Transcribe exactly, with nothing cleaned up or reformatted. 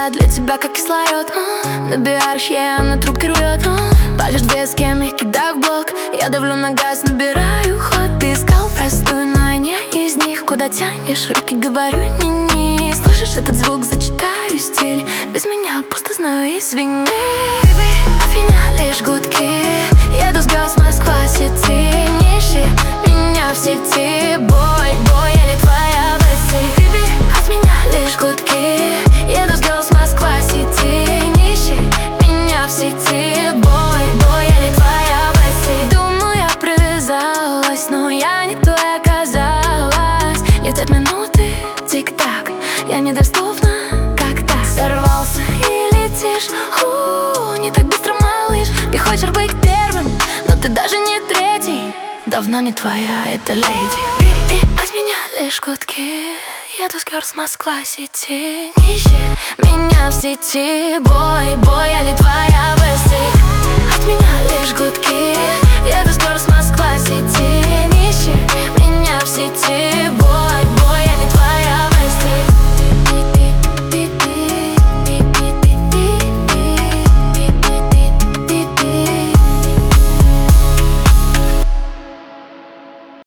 для тебя как кислород. Набираешь, я на трубке рвет. Палишь без кем, я кидаю в блок. Я давлю на газ, набираю ход. Ты искал простую, но я не из них. Куда тянешь руки, говорю, не-не. Слышишь этот звук, зачитаю стиль. Без меня пусто, знаю, извини. Baby, от меня лишь гудки. Еду с грез, Москва, сети. Не ищи меня в сети. Бой, бой, я не твоя баси. Baby, от меня лишь гудки. Еду с грез, Москва, сети. Не ищи меня в сети. Бой, бой, я не твоя баси. Думаю, я привязалась, но я не той оказалась. Летят минуты, тик-так. Я недоступна, как так. Сорвался и летишь. Ху, не так быстро, малыш. Ты хочешь быть первым, но ты даже не третий. Давно не твоя эта леди. И от меня лишь гудки. Еду с герс, Москва, сети. Не ищи меня в сети. Бой, бой, я не твоя баси. От меня лишь гудки. Еду с герс, Москва.